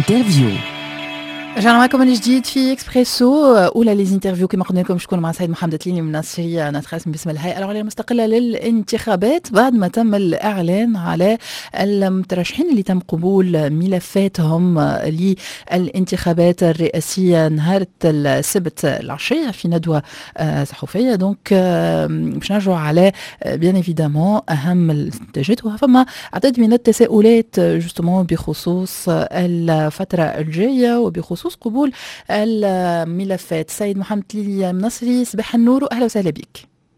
انترفيو. رجعنا معكم من جديد في اكسبريسو. اولى لي انترفيو كما قلنا لكم شكون مع سيد محمد تليني من الناصريه ناطق رسمي باسم الهيئه العليا المستقله للانتخابات، بعد ما تم الاعلان على المترشحين اللي تم قبول ملفاتهم للانتخابات الرئاسيه نهار السبت العشيه في ندوه صحفيه. دونك باش نرجعوا على بيان ايفيدامون اهم الانتاجات، وفما عدد من التساؤلات جوستومون بخصوص الفتره الجايه وبخصوص قبول الملفات. سيد محمد تليلي النصري، صباح النور واهلا وسهلا بك.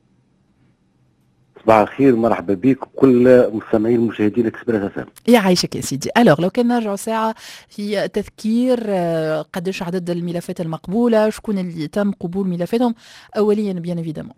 صباح الخير، مرحبا بك وكل مستمعين المشاهدين اكسبريس اف ام. يعيشك يا سيدي. الوغ لو كان نرجع ساعه في تذكير قداش عدد الملفات المقبوله، شكون اللي تم قبول ملفاتهم اوليا بيان ايفيدامون.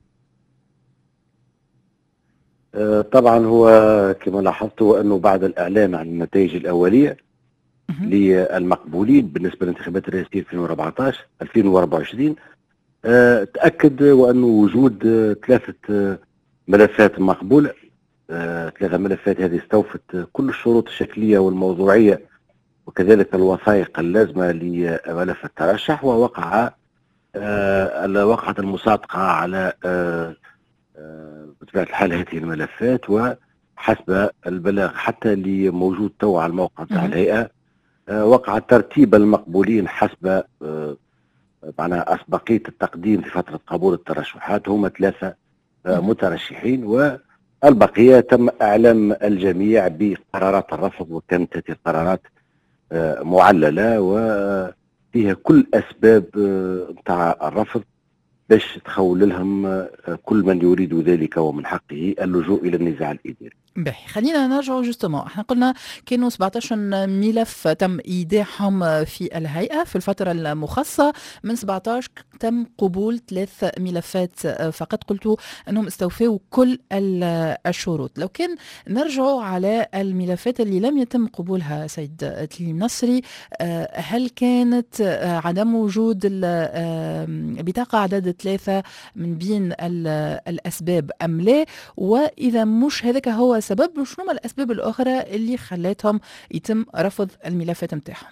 طبعا هو كما لاحظتوا انه بعد الاعلان عن النتائج الاوليه للمقبولين بالنسبه للانتخابات الرئاسيه 2024 تاكد وانه وجود ثلاثه ملفات مقبوله. ثلاثه ملفات هذه استوفت كل الشروط الشكليه والموضوعيه وكذلك الوثائق اللازمه لملف الترشح، ووقعت المصادقه على بطبيعه الحال هذه الملفات، وحسب البلاغ حتى اللي موجود تو على الموقع تاع الهيئه وقع ترتيب المقبولين حسب معناها أسبقية التقديم في فترة قبول الترشحات. هم ثلاثة مترشحين، والبقية تم إعلام الجميع بقرارات الرفض، وكانت هذه القرارات معللة وفيها كل أسباب نتاع الرفض باش تخول لهم كل من يريد ذلك ومن حقه اللجوء إلى النزاع الإداري. باهي، خلينا نرجع جوستومون. احنا قلنا كانوا 17 ملف تم ايداعهم في الهيئه في الفتره المخصصه، من 17 تم قبول 3 ملفات فقط. قلتوا انهم استوفوا كل الشروط. لو كان نرجعوا على الملفات اللي لم يتم قبولها سيد تليلي النصري، هل كانت عدم وجود بطاقه عدد 3 من بين الاسباب ام لا؟ واذا مش هذاك هو سبب، شنو الأسباب الأخرى اللي خلاتهم يتم رفض الملفات متاعهم؟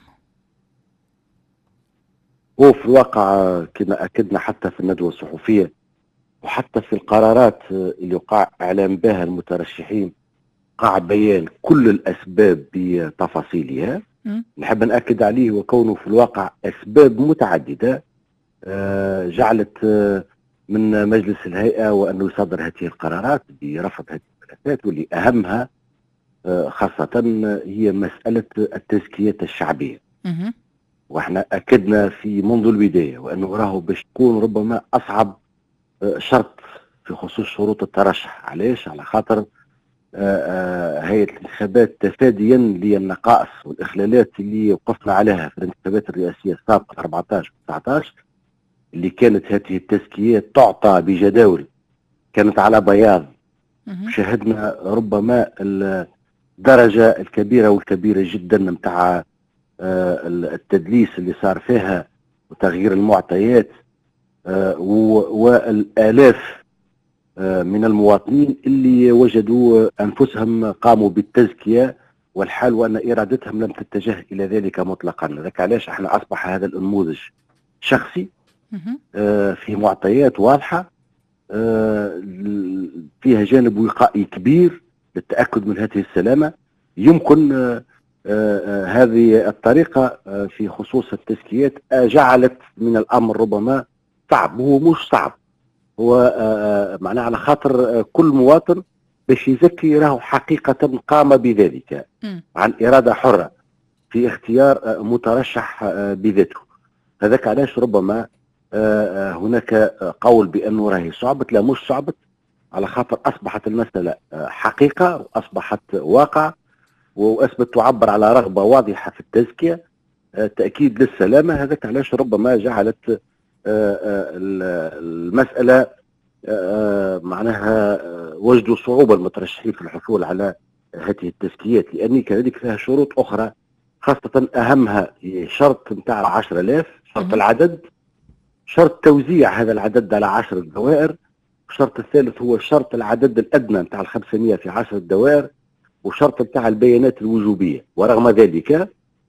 وفي الواقع كما أكدنا حتى في الندوة الصحفية وحتى في القرارات اللي وقع إعلام بها المترشحين، وقع بيان كل الأسباب بتفاصيلها. نحب نأكد عليه وكونه في الواقع أسباب متعددة جعلت من مجلس الهيئة وأنه يصدر هذه القرارات برفض هذه الملفات، واللي أهمها خاصة هي مسألة التزكيات الشعبية. واحنا أكدنا في منذ البداية وأنه راهو باش تكون ربما أصعب شرط في خصوص شروط الترشح. علاش؟ على خاطر هيئة الانتخابات تفاديا للنقائص والإخلالات اللي وقفنا عليها في الانتخابات الرئاسية السابقة 14 و 19، اللي كانت هذه التزكيات تعطى بجداول كانت على بياض. شاهدنا ربما الدرجة الكبيرة والكبيرة جدا متاع التدليس اللي صار فيها وتغيير المعطيات، والآلاف من المواطنين اللي وجدوا أنفسهم قاموا بالتزكية، والحال وأن إرادتهم لم تتجه إلى ذلك مطلقا. ذاك علاش احنا أصبح هذا النموذج شخصي في معطيات واضحة، فيها جانب وقائي كبير للتأكد من هذه السلامة. يمكن هذه الطريقة في خصوص التزكيات جعلت من الأمر ربما صعب. هو مش صعب، هو معناه على خاطر كل مواطن باش يزكي راهو حقيقة قام بذلك عن إرادة حرة في اختيار مترشح بذاته. هذاك علاش ربما هناك قول بأنه راهي صعبت. لا، مش صعبت، على خاطر أصبحت المسألة حقيقة وأصبحت واقع، وأثبت تعبر على رغبة واضحة في التزكية تأكيد للسلامة. هذاك علاش ربما جعلت المسألة معناها وجدوا صعوبة المترشحين في الحصول على هذه التزكيات، لأن كذلك فيها شروط أخرى، خاصة أهمها شرط نتاع 10,000، شرط العدد، شرط توزيع هذا العدد على 10 دوائر. الشرط الثالث هو شرط العدد الأدنى نتاع 500 في 10 دوائر، وشرط نتاع البيانات الوجوبية. ورغم ذلك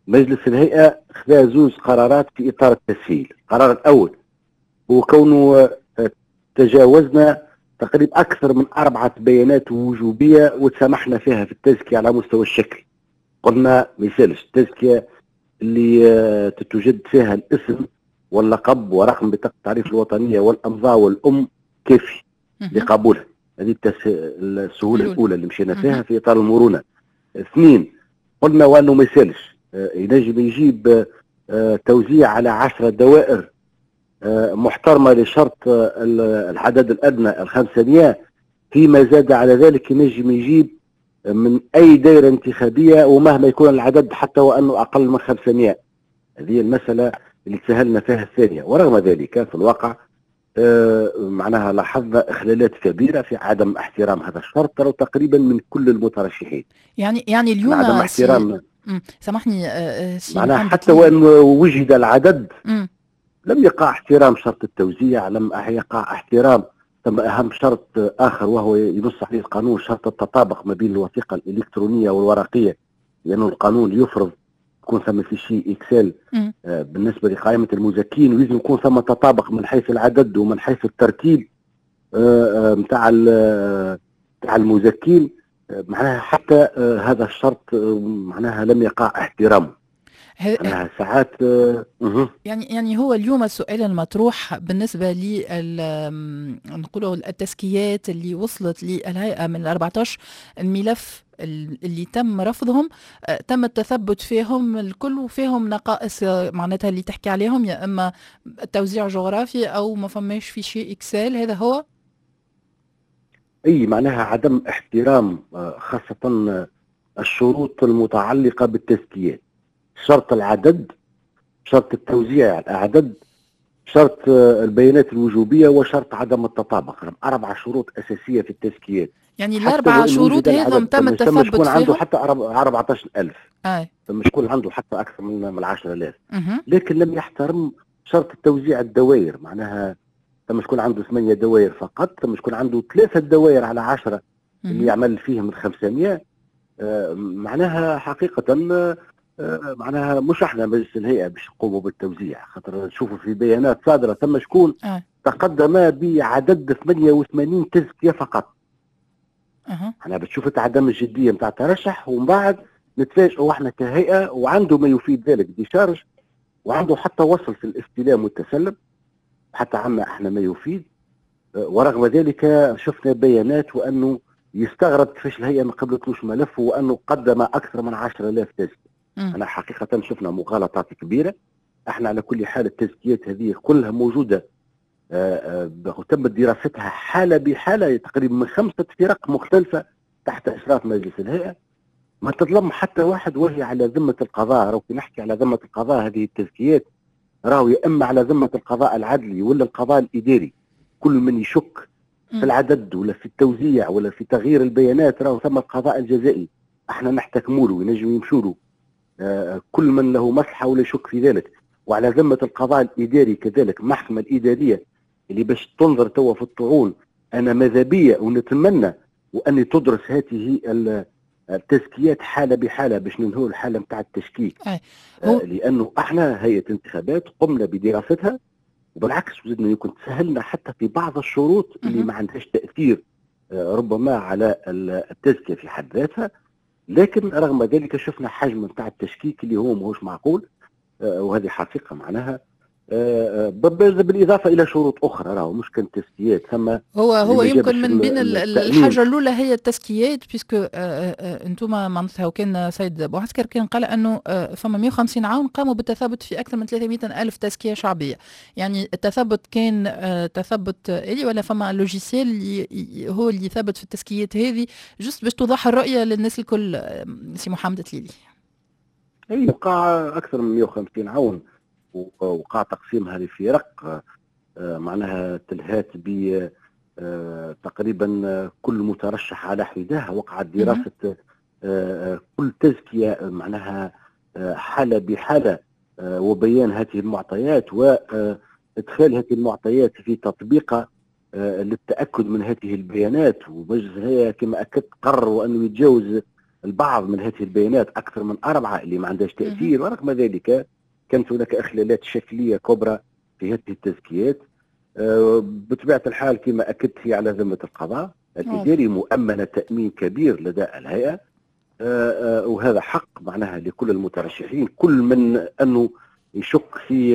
مجلس الهيئة خذا زوز قرارات في إطار التسهيل. القرار الأول هو كونه تجاوزنا تقريبا أكثر من 4 بيانات وجوبية وتسامحنا فيها في التزكية على مستوى الشكل. قلنا مثالش التزكية اللي تتوجد فيها الاسم واللقب ورقم بطاقة التعريف الوطنية والأمضاء والأم كافي لقبولها. هذه السهولة الأولى اللي مشينا فيها في إطار المرونة. 2 قلنا وأنه ما يسالش ينجم يجيب توزيع على 10 دوائر محترمة لشرط العدد الأدنى 500. فيما زاد على ذلك ينجم يجيب من أي دائرة انتخابية ومهما يكون العدد حتى وأنه أقل من 500. هذه المسألة اللي تسهلنا فيها الثانية. ورغم ذلك في الواقع معناها لاحظنا إخلالات كبيرة في عدم احترام هذا الشرط ترى تقريبا من كل المترشحين. يعني اليوم عدم احترام سامحني معناها حتى وأن وجد العدد لم يقع احترام شرط التوزيع، لم يقع احترام ثم أهم شرط آخر وهو ينص عليه القانون شرط التطابق ما بين الوثيقة الإلكترونية والورقية، لأنه القانون يفرض يكون ثم في شيء إكسل بالنسبة لقائمة المزكين، ويجب يكون ثم تطابق من حيث العدد ومن حيث الترتيب متاع المزكين. معناها حتى هذا الشرط معناها لم يقع احترامه. أنا ساعات يعني هو اليوم السؤال المطروح بالنسبة لي نقوله التزكيات اللي وصلت للهيئة من 14 الملف اللي تم رفضهم، تم التثبت فيهم الكل وفيهم نقائص معناتها اللي تحكي عليهم، يا إما توزيع جغرافي أو ما فماش في شيء إكسال. هذا هو أي معناها عدم احترام خاصة الشروط المتعلقة بالتزكيات، شرط العدد، شرط التوزيع العدد، شرط البيانات الوجوبية، وشرط عدم التطابق. 4 شروط أساسية في التزكيات. يعني ال4 شروط هذم تم التثبت فيهم. عنده حتى 14,000 ثم شكون عنده حتى أكثر من 10,000 لكن لم يحترم شرط التوزيع الدوائر. معناها ثم شكون عنده 8 دوائر فقط، ثم شكون عنده 3 دوائر على 10 اللي يعمل فيهم 500. معناها حقيقة معناها مش احنا مجلس الهيئة باش نقوموا بالتوزيع، خاطر نشوفوا في بيانات صادرة ثم شكون تقدم بعدد 88 تزكية فقط. احنا بتشوف عدم الجدية نتاع الترشح، ومن بعد نتفاجئوا احنا كهيئة وعنده ما يفيد ذلك ديشارج، وعنده حتى وصل في الاستلام والتسلم، حتى عنا احنا ما يفيد. ورغم ذلك شفنا بيانات وانه يستغرب كيفاش الهيئة ما قبلتلوش ملف وانه قدم اكثر من 10,000 تزكية. أنا حقيقة شفنا مغالطات كبيرة. احنا على كل حال التزكيات هذه كلها موجودة وتم دراستها حالة بحالة تقريبا من 5 فرق مختلفة تحت إشراف مجلس الهيئة. ما تظلم حتى واحد وهي على ذمة القضاء. راهو نحكي على ذمة القضاء هذه التزكيات راهو يا إما على ذمة القضاء العدلي ولا القضاء الإداري. كل من يشك في العدد ولا في التوزيع ولا في تغيير البيانات راهو ثم القضاء الجزائي. احنا نحتكموا له وينجم يمشوا له كل من له مصلحة ولا يشك في ذلك. وعلى ذمة القضاء الإداري كذلك المحكمة الإدارية اللي باش تنظر توا في الطعون. أنا ماذا بيا ونتمنى وأني تدرس هذه التزكيات حالة بحالة باش ننهوا الحالة متاع التشكيك. لأنه احنا هيئة انتخابات قمنا بدراستها، وبالعكس زدنا يمكن تسهلنا حتى في بعض الشروط اللي ما عندهاش تأثير ربما على التزكية في حد ذاتها. لكن رغم ذلك شفنا حجم نتاع التشكيك اللي هو ماهوش معقول. وهذه حقيقة معناها بالإضافة إلى شروط أخرى راهو مش كان تزكيات. ثم هو يمكن من بين الحاجة الأولى هي التزكيات، بيسكو أنتم معناتها وكان سيد بوعسكر كان قال أنه فما 150 عام قاموا بالتثبت في أكثر من 300 ألف تزكية شعبية. يعني التثبت كان تثبت إلي ولا فما لوجيسيال هو اللي ثبت في التزكيات هذه جست باش توضح الرؤية للناس الكل. سي محمد تليلي وقع أكثر من 150 عون وقع تقسيمها لفرق معناها تلهات ب تقريبا كل مترشح على حداه. وقعت دراسة كل تزكية معناها حالة بحالة وبيان هذه المعطيات وإدخال هذه المعطيات في تطبيقها للتأكد من هذه البيانات. ومجلس الهيئة كما أكدت قرروا أنه يتجاوز البعض من هذه البيانات أكثر من 4 اللي ما عندهاش تأثير، ورغم ذلك كانت هناك إخلالات شكلية كبرى في هذه التزكيات. بطبيعة الحال كما أكدت هي على ذمة القضاء الإداري، مؤمنة تأمين كبير لدى الهيئة، وهذا حق معناها لكل المترشحين. كل من أنه يشك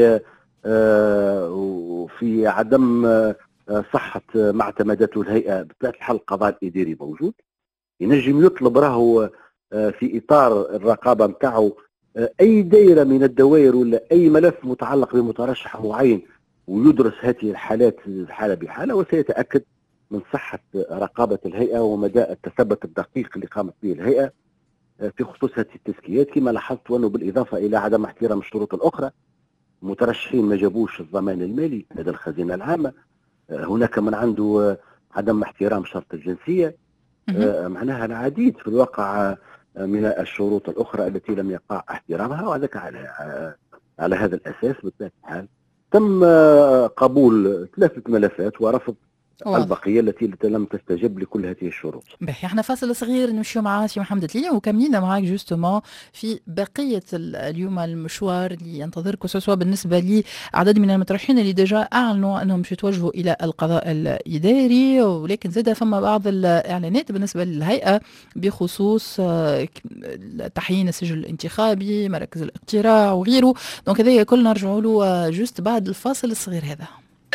في عدم صحة ما اعتمدته الهيئة، بطبيعة الحال القضاء الإداري موجود، ينجم يطلب راهو في إطار الرقابة نتاعو أي دائرة من الدوائر ولا أي ملف متعلق بمترشح معين، ويدرس هذه الحالات حالة بحالة، وسيتأكد من صحة رقابة الهيئة ومدى التثبت الدقيق اللي قامت به الهيئة في خصوص هذه التزكيات. كما لاحظت وأنه بالإضافة إلى عدم احترام الشروط الأخرى، مترشحين ما جابوش الضمان المالي لدى الخزينة العامة، هناك من عنده عدم احترام شرط الجنسية، معناها العديد في الواقع من الشروط الأخرى التي لم يقع احترامها، وذلك على هذا الأساس بطبيعة الحال تم قبول 3 ملفات ورفض البقية التي لم تستجب لكل هذه الشروط. باهي، احنا فاصل صغير نمشيو مع سي محمد تليلي وكملينا معاك جوستومون في بقية اليوم المشوار اللي ينتظركم، سواء بالنسبة لعدد من المترشحين اللي ديجا أعلنوا أنهم مش يتوجهوا إلى القضاء الإداري، ولكن زاد فما بعض الإعلانات بالنسبة للهيئة بخصوص تحيين السجل الانتخابي، مراكز الاقتراع وغيره. دونك هذا كل نرجعوا له جوست بعد الفاصل الصغير هذا.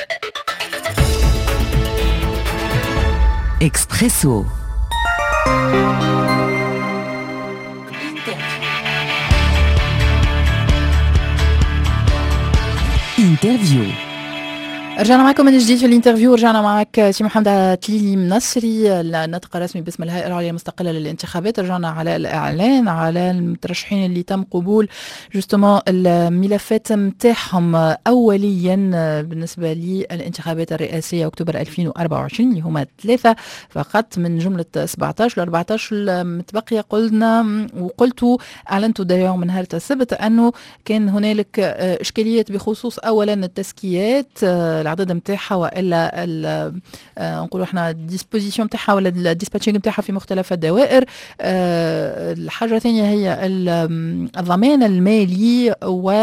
إكسبريسو انترفيو. رجعنا معكم من جديد في الانترفيو. رجعنا معك سي محمد تليلي منصري، الناطق الرسمي باسم الهيئة العليا المستقلة للانتخابات. رجعنا على الإعلان على المترشحين اللي تم قبول جوستومون الملفات متاعهم أوليا بالنسبة للانتخابات الرئاسية أكتوبر 2024 اللي هما 3 فقط من جملة 17 ل 14 متبقية. قلنا وقلتوا أعلنتوا دايما من نهار السبت أنه كان هنالك إشكاليات بخصوص أولا التزكيات العدد نتاعها والا نقولوا احنا الديسبوزيسيون نتاعها ولا الديسباتشينغ نتاعها في مختلف الدوائر. الحاجه الثانيه هي الضمان المالي، و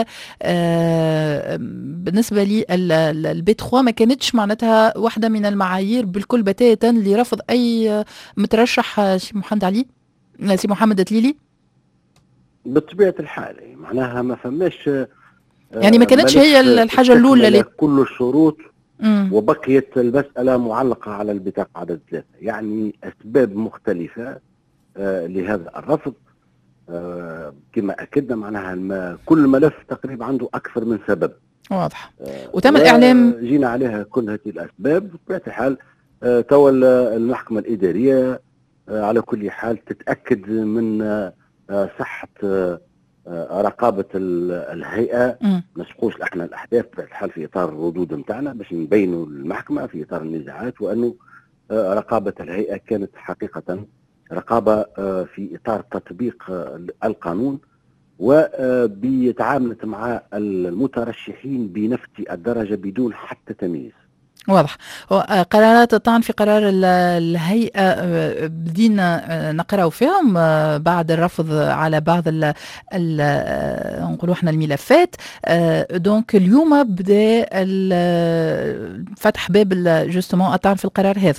بالنسبه لي البي 3 ما كانتش معناتها واحده من المعايير بالكل بتاتا لرفض اي مترشح. سي محمد علي، سي محمد تليلي، بطبيعه الحال معناها ما فماش يعني ما كانتش هي الحاجة الأولى اللي كل الشروط وبقيت المسألة معلقة على البطاقة عدد 3، يعني أسباب مختلفة لهذا الرفض. كما أكدنا معناها كل ملف تقريبا عنده أكثر من سبب واضح، وتم الإعلام جينا عليها كل هذه الأسباب. بطبيعة الحال تولى المحكمة الإدارية على كل حال تتأكد من صحة رقابة الهيئة. ما نسقوش احنا الأحداث بحال في إطار الردود نتاعنا باش نبينوا المحكمة في إطار النزاعات، وأنه رقابة الهيئة كانت حقيقة رقابة في إطار تطبيق القانون، وبيتعاملت مع المترشحين بنفس الدرجة بدون حتى تمييز. واضح. قرارات الطعن في قرار الهيئة بدينا نقرأ فيهم بعد الرفض على بعض نقولوا احنا الملفات. دونك اليوم بدأ فتح باب جوستومون الطعن في القرار هذا.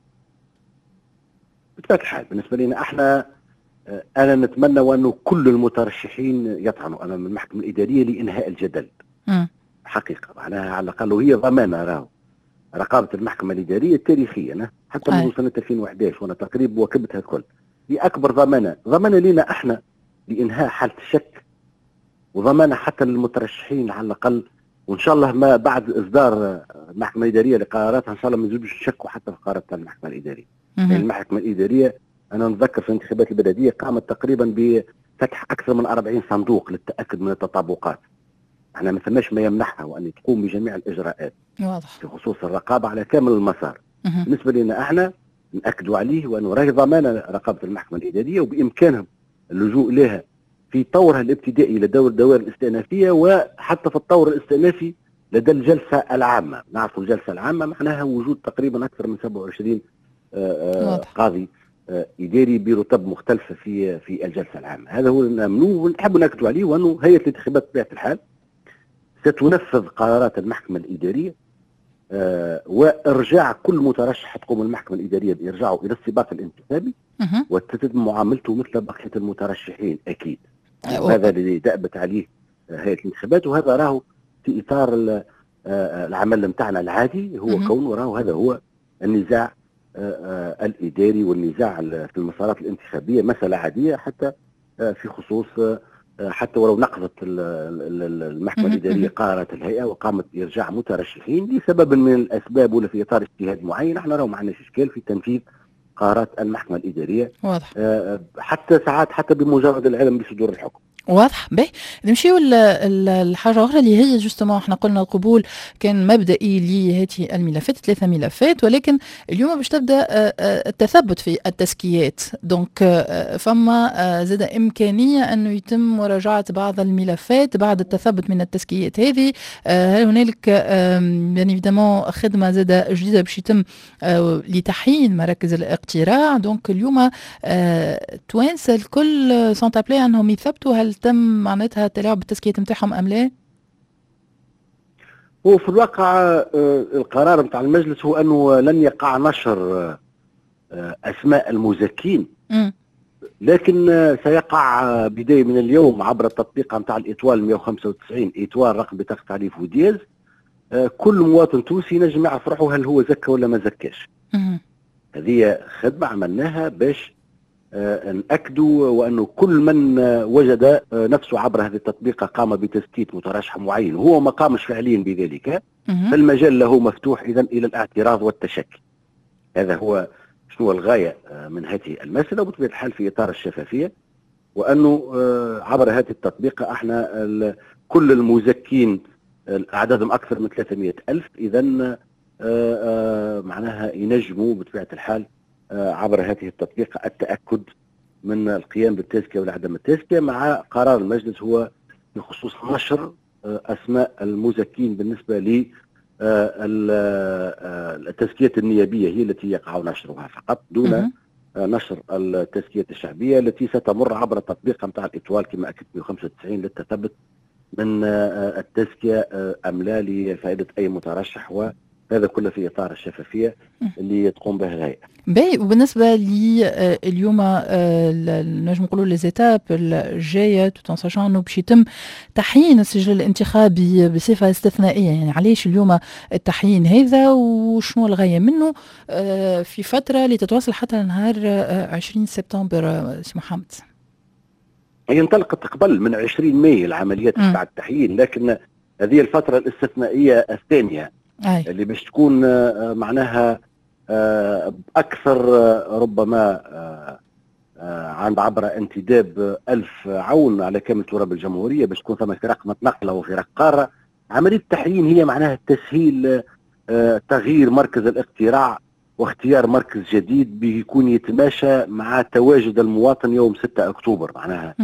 بطبيعة الحال بالنسبة لنا احنا أنا نتمنى وأنه كل المترشحين يطعنوا أمام المحكمة الإدارية لإنهاء الجدل. حقيقة معناها على الأقل وهي ضمانة راهو رقابة المحكمة الإدارية التاريخية حتى منذ سنة 2011 وأنا تقريبا واكبتها الكل، هي أكبر ضمانة لنا احنا لإنهاء حالة الشك، وضمانة حتى للمترشحين على الأقل. وإن شاء الله ما بعد إصدار المحكمة الإدارية لقراراتها إن شاء الله ما نزيدوش نشكوا حتى في قرارات المحكمة الإدارية. يعني المحكمة الإدارية أنا نتذكر في الانتخابات البلدية قامت تقريبا بفتح أكثر من 40 صندوق للتأكد من التطابقات. احنا ما ثماش ما يمنعها وأن تقوم بجميع الإجراءات واضح في خصوص الرقابة على كامل المسار. بالنسبة لنا احنا نأكدوا عليه وأنه راهي ضمانة رقابة المحكمة الإدارية، وبإمكانهم اللجوء لها في طورها الابتدائي لدى الدوائر الاستئنافية، وحتى في الطور الاستئنافي لدى الجلسة العامة. نعرفوا الجلسة العامة معناها وجود تقريبا أكثر من 27 قاضي اداري برتب مختلفه في الجلسه العامه. هذا هو نامنوه ونحب ناكدوا عليه، وانه هيئه الانتخابات بطبيعه الحال ستنفذ قرارات المحكمه الاداريه، وارجاع كل مترشح تقوم المحكمه الاداريه بارجاعه الى السباق الانتخابي وتتم معاملته مثل بقيه المترشحين اكيد. وهذا الذي دأبت عليه هيئه الانتخابات، وهذا راهو في اطار العمل نتاعنا العادي، هو كون وراه هذا هو النزاع الاداري والنزاع في المسارات الانتخابيه مساله عاديه، حتى في خصوص حتى ولو نقضت المحكمه الاداريه قرارات الهيئه وقامت بارجاع مترشحين لسبب من الاسباب ولا في اطار اجتهاد معين، احنا راهو ما عندناش اشكال في تنفيذ قرارات المحكمه الاداريه. واضح. حتى ساعات حتى بمجرد العلم بصدور الحكم. واضح. باهي نمشيو الحاجه اخرى اللي هي جوستومون احنا قلنا القبول كان مبدئي لهذه الملفات 3 ملفات، ولكن اليوم باش تبدا التثبت في التزكيات. دونك فما زاد امكانيه انه يتم مراجعه بعض الملفات بعد التثبت من التزكيات هذه. هل هنالك يعني ايفيدامون خدمه زاد جديده باش يتم لتحيين مراكز الاقتراع. دونك اليوم توانسه الكل سونتابلي انهم يثبتوا هل تم معناتها التلاعب بالتزكيات نتاعهم ام لا؟ هو في الواقع القرار نتاع المجلس هو انه لن يقع نشر اسماء المزكين، لكن سيقع بدايه من اليوم عبر التطبيق نتاع الاطوال 195 اطوال رقم بطاقه تعريف ودياز. كل مواطن تونسي نجم يعرف روحه هل هو زكى ولا ما زكاش. هذه خدمه عملناها باش نأكدوا وأنه كل من وجد نفسه عبر هذا التطبيق قام بتزكية مترشح معين وهو ما قامش فعليا بذلك، فالمجال له مفتوح إذن إلى الاعتراض والتشكي. هذا هو شنو الغاية من هذه المسألة، وبطبيعة الحال في إطار الشفافية، وأنه عبر هذا التطبيق احنا كل المزكين أعدادهم أكثر من 300,000 إذن معناها ينجموا بطبيعة الحال عبر هذه التطبيق التأكد من القيام بالتزكية ولا عدم التزكية، مع قرار المجلس هو بخصوص نشر أسماء المزكين بالنسبة للتزكية النيابية هي التي يقع نشرها فقط دون نشر التزكية الشعبية التي ستمر عبر التطبيق نتاع الإطوال كما أكدت 195 للتثبت من التزكية أم لا لفائدة أي مترشح، وهذا كله في إطار الشفافية اللي تقوم بها الهيئة. باهي. وبالنسبه لي اليوم نجم نقولوا لي زيتاب الجايه تو ساشون انه باش يتم تحيين السجل الانتخابي بصفه استثنائيه، يعني علاش اليوم التحيين هذا وشنو الغايه منه في فتره اللي تتواصل حتى نهار 20 سبتمبر سي محمد؟ هي انطلقت قبل من 20 ماي العمليات تاع التحيين، لكن هذه الفتره الاستثنائيه الثانيه اللي باش تكون معناها أكثر ربما عند عبر انتداب 1000 عون على كامل تراب الجمهورية باش تكون ثم فرق متنقلة وفرق قارة. عملية التحيين هي معناها تسهيل تغيير مركز الاقتراع واختيار مركز جديد بيكون يتماشى مع تواجد المواطن يوم 6 أكتوبر، معناها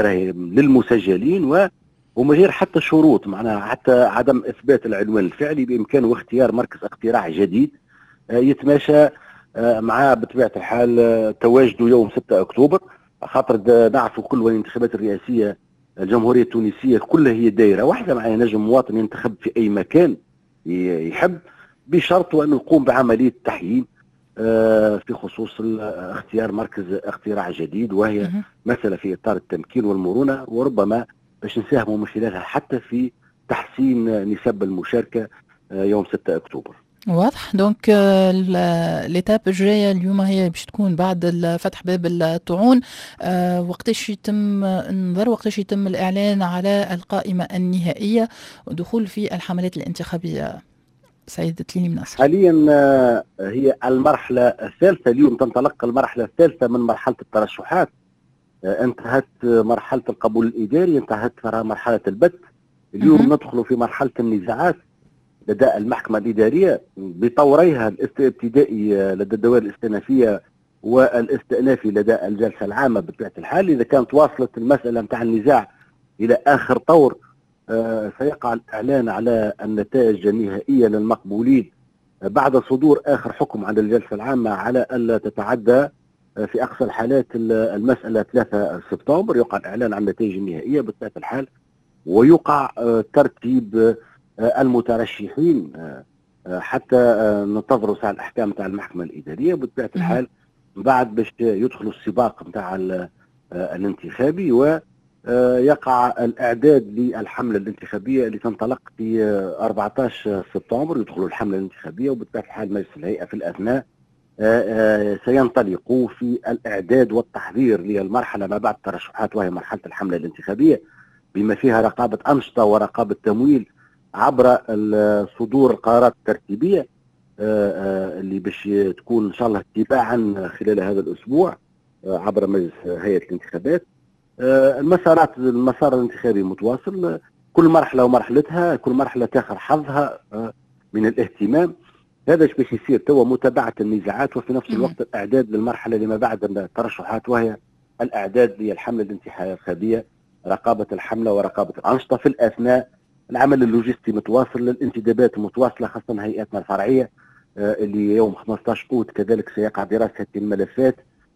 للمسجلين ومن غير حتى شروط، معناها حتى عدم إثبات العنوان الفعلي بإمكانه اختيار مركز اقتراع جديد يتماشى مع بطبيعة الحال تواجده يوم 6 أكتوبر، خاطر نعرفوا كل الانتخابات الرئاسية الجمهورية التونسية كلها هي دائرة واحدة، مع نجم مواطن ينتخب في أي مكان يحب بشرط أنه يقوم بعملية تحيين في خصوص اختيار مركز اقتراع جديد، وهي مسألة في إطار التمكين والمرونة، وربما باش نساهموا من خلالها حتى في تحسين نسب المشاركة يوم 6 أكتوبر. واضح. دونك ليتاب الجايه اليوم هي باش تكون بعد فتح باب الطعون. وقتاش يتم النظر، وقتاش يتم الاعلان على القائمه النهائيه ودخول في الحملات الانتخابيه سيدة ليلي مناصر؟ حاليا هي المرحله الثالثه، اليوم تنطلق المرحله الثالثه من مرحله الترشحات. انتهت مرحله القبول الاداري، انتهت مرحله البث، اليوم ندخل في مرحله النزاعات لدى المحكمة الإدارية بطوريها الابتدائي لدى الدوائر الاستئنافية والاستئنافي لدى الجلسة العامة بطبيعة الحال. إذا كانت واصلت المسألة نتاع النزاع إلى آخر طور سيقع الإعلان على النتائج النهائية للمقبولين بعد صدور آخر حكم عند الجلسة العامة على ألا تتعدى في أقصى الحالات المسألة 3 سبتمبر يقع الإعلان عن النتائج النهائية بطبيعة الحال، ويقع ترتيب المترشحين حتى ننتظروا ساعة الأحكام نتاع المحكمة الإدارية بطبيعة الحال بعد باش يدخلوا السباق نتاع الانتخابي، ويقع الإعداد للحملة الانتخابية اللي تنطلق في 14 سبتمبر. يدخلوا الحملة الانتخابية وبطبيعة الحال مجلس الهيئة في الأثناء سينطلقوا في الإعداد والتحضير للمرحلة ما بعد الترشحات، وهي مرحلة الحملة الانتخابية بما فيها رقابة أنشطة ورقابة تمويل عبر صدور القرارات الترتيبية اللي باش تكون إن شاء الله تباعا خلال هذا الأسبوع عبر مجلس هيئة الانتخابات. المسار الانتخابي متواصل، كل مرحلة ومرحلتها، كل مرحلة تاخذ حظها من الاهتمام. هذا باش يصير توا متابعة النزاعات وفي نفس الوقت الإعداد للمرحلة لما بعد الترشحات، وهي الإعداد للحملة الانتخابية، رقابة الحملة ورقابة الأنشطة في الأثناء. العمل اللوجستي متواصل، الانتدابات متواصلة خاصة هيئاتنا الفرعية اللي يوم 15 أوت كذلك سيقع دراسة الملفات.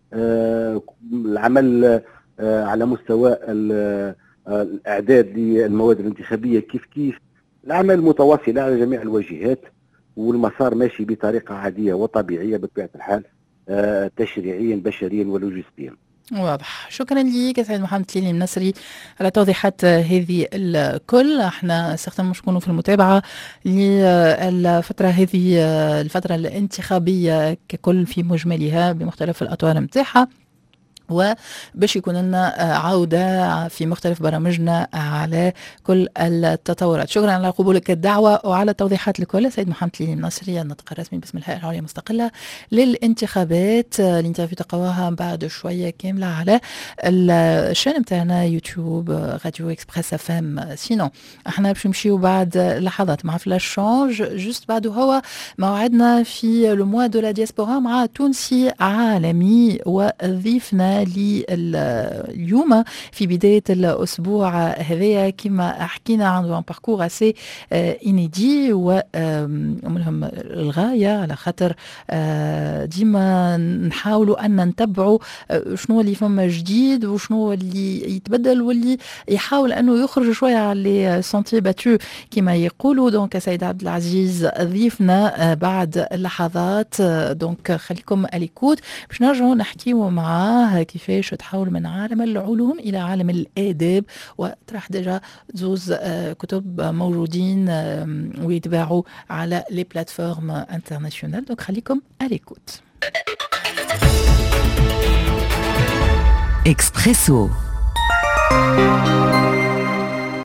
العمل على مستوى الإعداد للمواد الانتخابية كيف العمل متواصل على جميع الواجهات، والمسار ماشي بطريقة عادية وطبيعية بطبيعة الحال تشريعيا بشريا ولوجستيا. واضح. شكرا لك سيد محمد تليني النصري على توضيحات هذه الكل. احنا سيغتنمو نكونوا في المتابعة للفترة هذه، الفترة الانتخابية ككل في مجملها بمختلف الأطوار متاعها، وباش يكون لنا عودة في مختلف برامجنا على كل التطورات. شكرا على قبولك الدعوة وعلى التوضيحات الكل. سيد محمد تليني النصري، الناطق الرسمي باسم الهيئة العليا المستقلة للانتخابات. الانترفيو تقواها بعد شوية كاملة على الشان متاعنا يوتيوب راديو اكسبريس اف ام. سينو احنا باش نمشيو بعد لحظات مع فلاش شونج، جست بعد هو موعدنا في لو موا دو لا دياسبورا مع تونسي عالمي، وضيفنا اليوم في بداية الأسبوع هذايا كما حكينا عنده باركور اسي انيدي وملهم الغاية، على خاطر ديما نحاولوا أن نتبعوا شنو اللي فما جديد وشنو اللي يتبدل واللي يحاول أنه يخرج شوية على سنتي باتو كما يقولوا. دونك سيد عبد العزيز ضيفنا بعد لحظات، دونك خليكم اليكوت باش نرجعوا نحكيوا معاه كيفاش تحول من عالم العلوم إلى عالم الآداب، وطرح ديجا زوز كتب موجودين ويتباعوا على لي بلاتفورم انترناسيونال. دونك خليكم اليكوت. اكسبريسو